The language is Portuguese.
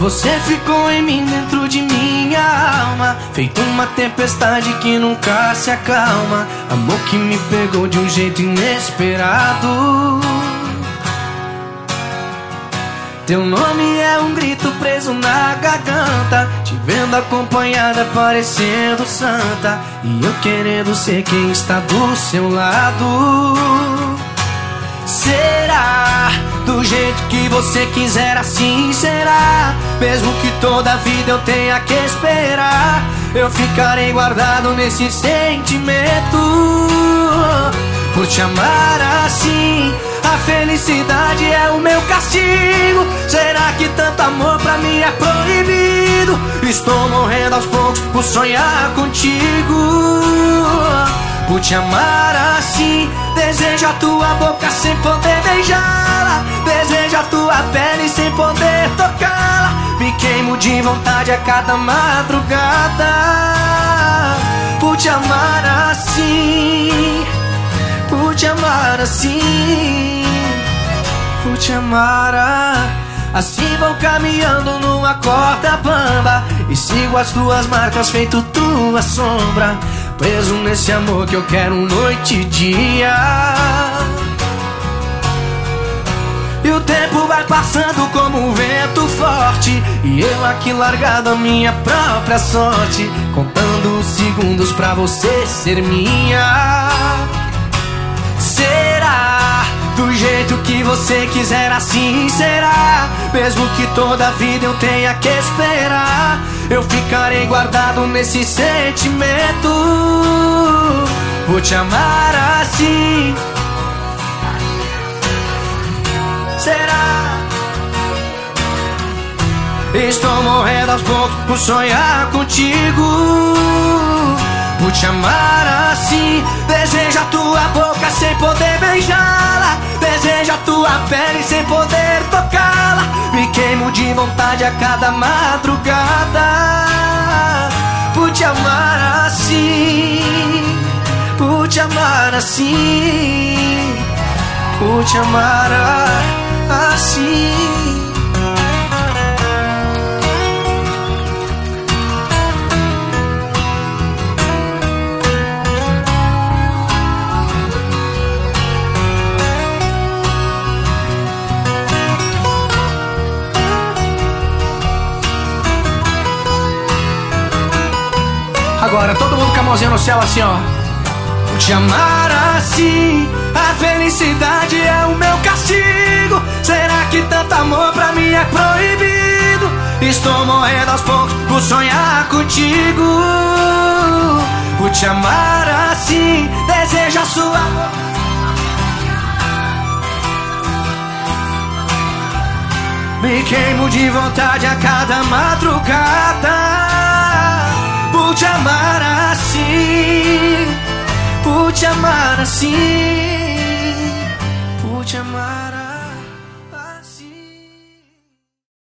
Você ficou em mim, dentro de minha alma, feito uma tempestade que nunca se acalma. Amor que me pegou de um jeito inesperado. Teu nome é um grito preso na garganta, te vendo acompanhada parecendo santa, e eu querendo ser quem está do seu lado. Será do jeito que você quiser, assim será. Mesmo que toda a vida eu tenha que esperar, eu ficarei guardado nesse sentimento. Por te amar assim, a felicidade é o meu castigo. Será que tanto amor pra mim é proibido? Estou morrendo aos poucos por sonhar contigo. Por te amar assim, desejo a tua boca sem poder beijá-la, desejo a tua pele sem poder tocá-la. Me queimo de vontade a cada madrugada. Por te amar assim, por te amar assim, por te amar assim. Vou caminhando numa corda bamba e sigo as tuas marcas feito tua sombra, preso nesse amor que eu quero noite e dia. E o tempo vai passando como um vento forte, e eu aqui largado a minha própria sorte, contando os segundos pra você ser minha. Será do jeito que você quiser, assim será. Mesmo que toda a vida eu tenha que esperar, eu ficarei guardado nesse sentimento. Vou te amar assim. Será? Estou morrendo aos poucos por sonhar contigo. Por te amar assim, desejo a tua boca sem poder beijá-la, desejo a tua pele sem poder tocá-la. Me queimo de vontade a cada madrugada. Por te amar assim, por te amar assim, por te amar assim. Agora todo mundo com a mãozinha no céu assim, ó. Por te amar assim, a felicidade é o meu castigo. Será que tanto amor pra mim é proibido? Estou morrendo aos poucos por sonhar contigo. Por te amar assim, desejo a sua boca. Me queimo de vontade a cada madrugada. Por te amar assim, por te amar assim.